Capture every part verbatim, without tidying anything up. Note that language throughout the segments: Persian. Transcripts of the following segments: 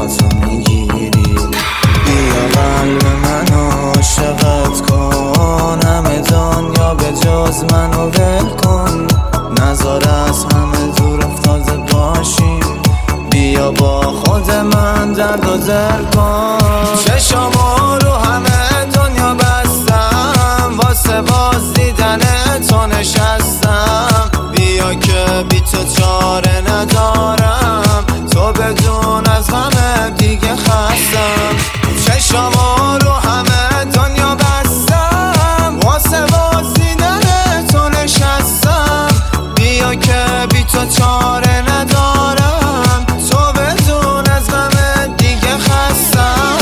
تو میگیری. بیا قلب منو عاشقت کن، همه دنیا به جز منو ول کن. نذار از همه دور افتاده باشیم، بیا با خود من درد و دل کن. چشامو رو همه دنیا بستم، واسه باز دیدن تو نشستم. بیا که بی تو چاره ندارم، تو بدون از همه دیگه خستم. چشامو رو همه دنیا بستم، واسه باز دیدن تو نشستم. بیا که بی تو چاره ندارم، تو بدون از همه دیگه خستم.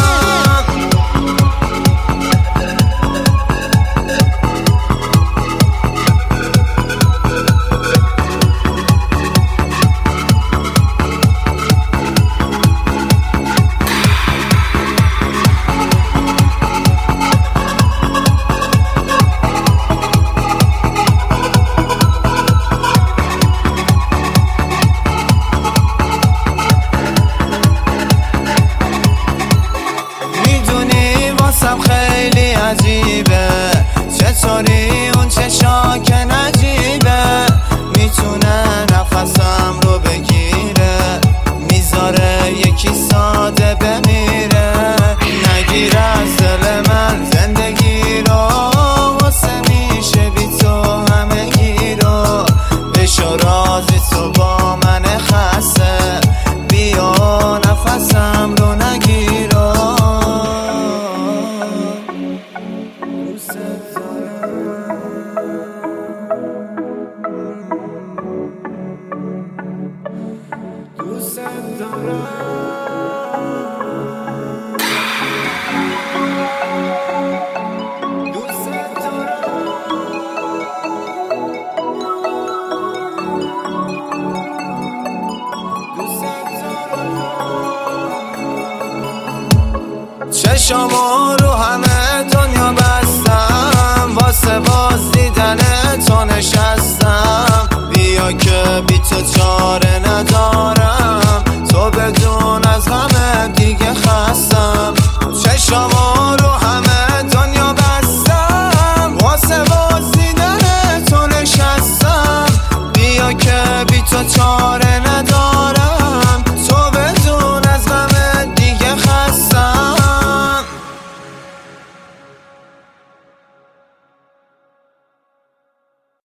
خیلی عجیبه چطوری اون چشا که نجیبه، میتونه نفسم رو بگیره، میذاره یکی ساده بمیره. نگیر از دل من زندگی رو، واسه میشه بی تو همه گیرو. بشو راضی تو با من خسته، بیا نفسم رو نگیرو. چشامو رو همه دنیا بستم، واسه باز دیدن تو نشستم.